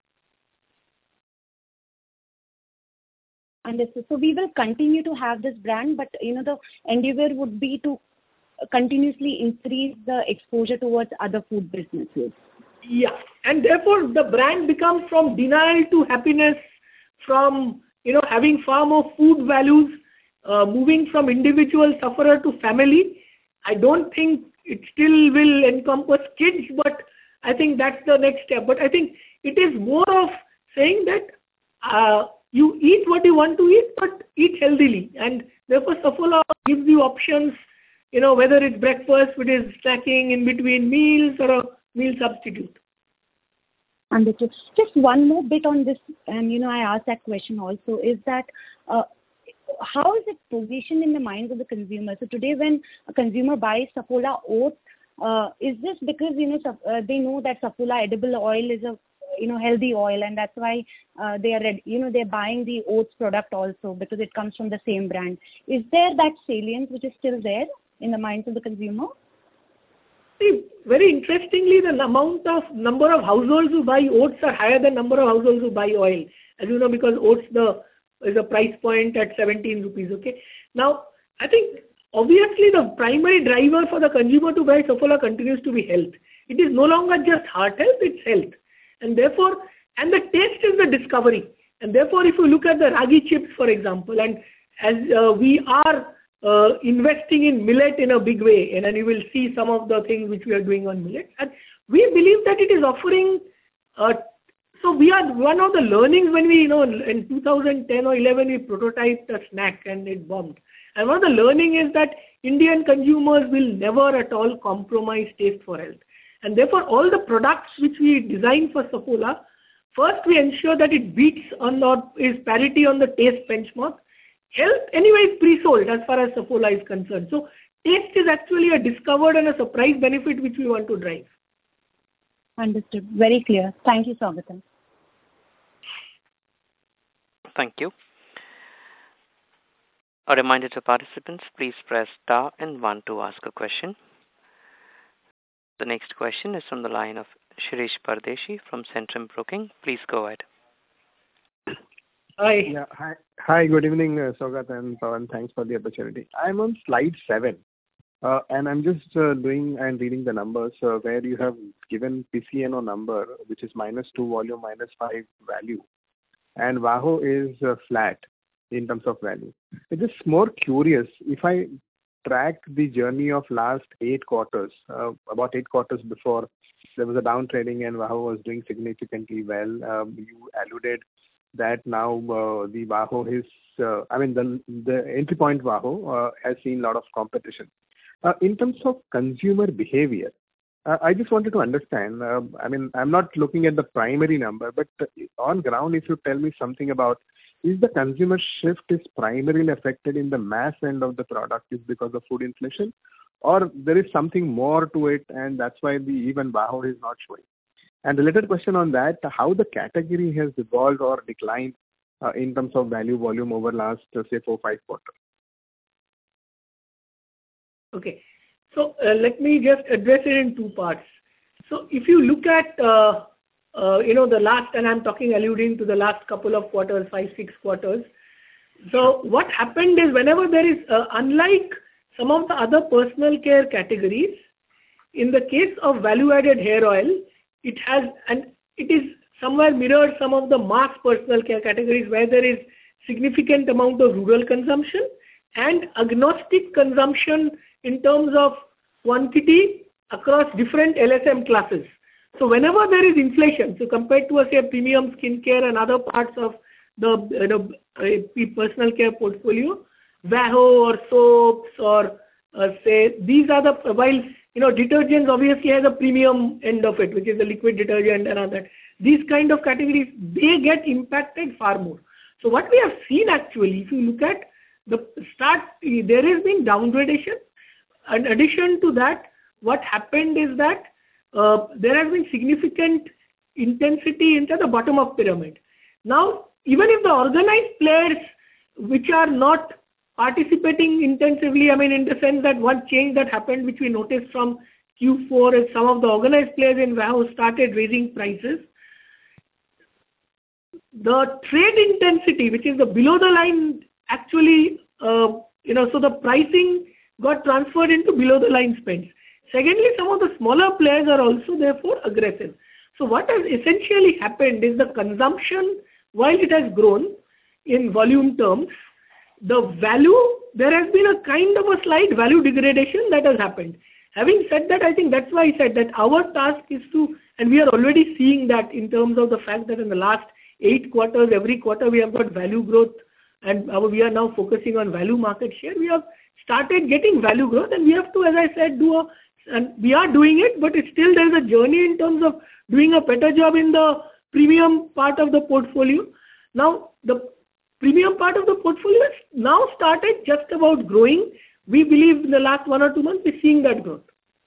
Understood. So we will continue to have this brand, but, you know, the endeavor would be to continuously increase the exposure towards other food businesses. Yeah, and therefore the brand becomes from denial to happiness, from you know, having far more food values, uh, moving from individual sufferer to family. I don't think it still will encompass kids, but I think that's the next step. But I think it is more of saying that uh, you eat what you want to eat, but eat healthily. And therefore, Saffola gives you options, you know, whether it's breakfast, which is snacking in between meals, or a meal substitute. Understood. Just one more bit on this, and you know, I asked that question also, is that uh, how is it positioned in the minds of the consumer? So today when a consumer buys Saffola oats, uh, is this because, you know, uh, they know that Saffola edible oil is a, you know, healthy oil, and that's why uh, they are, you know, they're buying the oats product also because it comes from the same brand. Is there that salience which is still there in the minds of the consumer? See, very interestingly, the amount of number of households who buy oats are higher than number of households who buy oil. As you know, because oats the is a price point at seventeen rupees. Okay. Now, I think obviously the primary driver for the consumer to buy Saffola continues to be health. It is no longer just heart health; it's health, and therefore, and the taste is the discovery. And therefore, if you look at the ragi chips, for example, and as uh, we are Uh, investing in millet in a big way, and then you will see some of the things which we are doing on millet. And we believe that it is offering. Uh, so we are one of the learnings when we, you know, in two thousand ten or eleven we prototyped a snack and it bombed. And one of the learning is that Indian consumers will never at all compromise taste for health. And therefore, all the products which we design for Saffola, first we ensure that it beats on or is parity on the taste benchmark. Health anyway is pre-sold as far as Saffola is concerned. So taste is actually a discovered and a surprise benefit which we want to drive. Understood. Very clear. Thank you, Saugata. Thank you. A reminder to participants, please press star and one to ask a question. The next question is from the line of Shirish Pardeshi from Centrum Broking. Please go ahead. Hi. Yeah, hi. Hi, good evening, uh, Saugata and Pawan. Thanks for the opportunity. I'm on slide seven, uh, and I'm just uh, doing and reading the numbers uh, where you have given P C N O number, which is minus two volume, minus five value, and VAHO is uh, flat in terms of value. I'm just more curious, if I track the journey of last eight quarters, uh, about eight quarters before, there was a down trading and VAHO was doing significantly well. Um, you alluded that now uh, the VAHO is, uh, I mean, the, the entry point VAHO uh, has seen a lot of competition. Uh, in terms of consumer behavior, uh, I just wanted to understand, uh, I mean, I'm not looking at the primary number, but on ground, if you tell me something about, is the consumer shift is primarily affected in the mass end of the product is because of food inflation, or there is something more to it and that's why the even VAHO is not showing? And related question on that, how the category has evolved or declined uh, in terms of value volume over last, uh, say, four, five quarters. Okay. So uh, let me just address it in two parts. So if you look at, uh, uh, you know, the last, and I'm talking alluding to the last couple of quarters, five, six quarters. So what happened is whenever there is, uh, unlike some of the other personal care categories, in the case of value-added hair oil, it has, and it is somewhere mirrored some of the mass personal care categories where there is significant amount of rural consumption and agnostic consumption in terms of quantity across different L S M classes. So whenever there is inflation, so compared to a say premium skincare and other parts of the you know, uh, personal care portfolio, VAHO or soaps or uh, say these are the, while you know detergents obviously has a premium end of it, which is the liquid detergent and all that. These kind of categories, they get impacted far more. So what we have seen actually, if you look at the start, there has been downgradation. In addition to that, what happened is that uh, there has been significant intensity into the bottom of pyramid. Now, even if the organized players, which are not participating intensively, I mean, in the sense that one change that happened, which we noticed from Q four, is some of the organized players in VAHO started raising prices. The trade intensity, which is the below the line, actually, uh, you know, so the pricing got transferred into below the line spends. Secondly, some of the smaller players are also therefore aggressive. So what has essentially happened is the consumption, while it has grown in volume terms, the value, there has been a kind of a slight value degradation that has happened. Having said that, I think that's why I said that our task is to, and we are already seeing that in terms of the fact that in the last eight quarters, every quarter we have got value growth, and our, we are now focusing on value market share. We have started getting value growth, and we have to, as I said, do a, and we are doing it, but it's still there is a journey in terms of doing a better job in the premium part of the portfolio. Now, the premium part of the portfolio has now started just about growing. We believe in the last one or two months we're seeing that growth.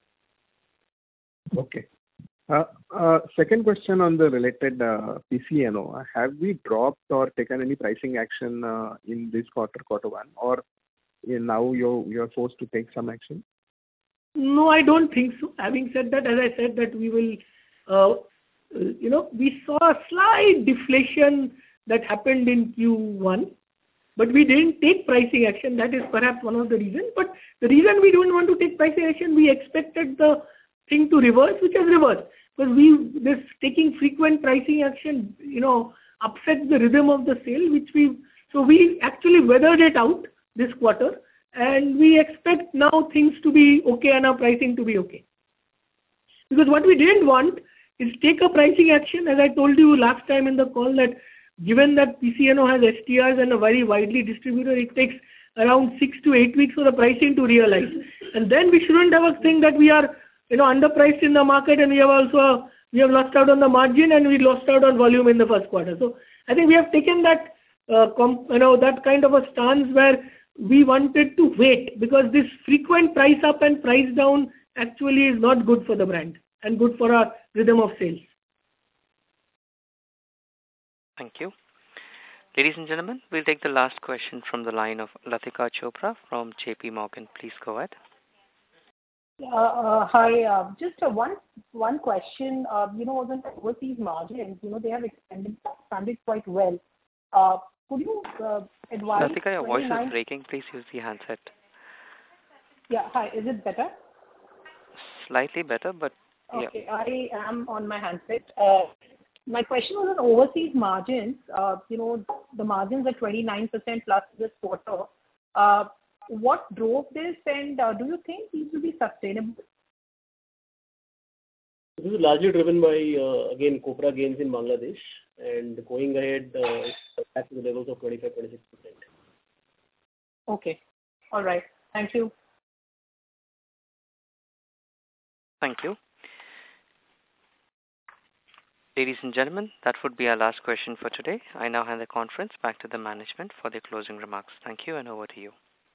Okay. Uh, uh, second question on the related uh, P C N O. Have we dropped or taken any pricing action uh, in this quarter, quarter one, or in now you're, you're forced to take some action? No, I don't think so. Having said that, as I said that we will, uh, you know, we saw a slight deflation that happened in Q one, but we didn't take pricing action. That is perhaps one of the reasons. But the reason we don't want to take pricing action, we expected the thing to reverse, which has reversed. Because we, this taking frequent pricing action, you know, upsets the rhythm of the sale, which we, so we actually weathered it out this quarter. And we expect now things to be okay and our pricing to be okay. Because what we didn't want is take a pricing action, as I told you last time in the call, that given that P C N O has S T Rs and a very widely distributed, it takes around six to eight weeks for the pricing to realize. And then we shouldn't have a thing that we are, you know, underpriced in the market and we have also, we have lost out on the margin and we lost out on volume in the first quarter. So I think we have taken that, uh, comp, you know, that kind of a stance where we wanted to wait, because this frequent price up and price down actually is not good for the brand and good for our rhythm of sales. Thank you. Ladies and gentlemen, we'll take the last question from the line of Latika Chopra from J P Morgan. Please go ahead. Uh, uh, hi, uh, just uh, one one question. Uh, you know, on the overseas margins, you know, they have expanded, expanded quite well. Uh, could you uh, advise? Latika, your voice is breaking. Please use the handset. Yeah, hi. Is it better? Slightly better, but yeah. Okay, I am on my handset. Uh, my question was on overseas margins. Uh, you know, the margins are twenty-nine percent plus this quarter. Uh, what drove this, and uh, do you think these will be sustainable? This is largely driven by, uh, again, copra gains in Bangladesh, and going ahead, uh, back to the levels of twenty-five to twenty-six percent. Okay. All right. Thank you. Thank you. Ladies and gentlemen, that would be our last question for today. I now hand the conference back to the management for their closing remarks. Thank you, and over to you.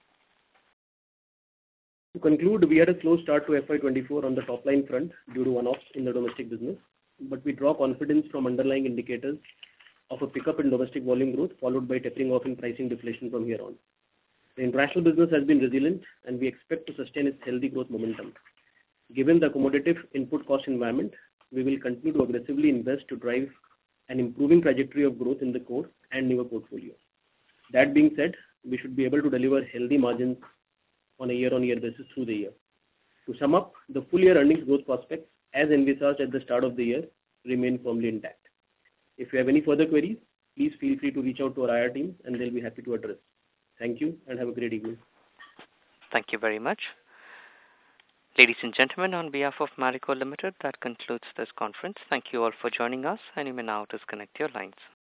To conclude, we had a slow start to F Y twenty-four on the top line front due to one-offs in the domestic business, but we draw confidence from underlying indicators of a pickup in domestic volume growth, followed by tapering off in pricing deflation from here on. The international business has been resilient, and we expect to sustain its healthy growth momentum. Given the accommodative input cost environment, we will continue to aggressively invest to drive an improving trajectory of growth in the core and newer portfolio. That being said, we should be able to deliver healthy margins on a year-on-year basis through the year. To sum up, the full year earnings growth prospects, as envisaged at the start of the year, remain firmly intact. If you have any further queries, please feel free to reach out to our I R team and they'll be happy to address. Thank you and have a great evening. Thank you very much. Ladies and gentlemen, on behalf of Marico Limited, that concludes this conference. Thank you all for joining us, and you may now disconnect your lines.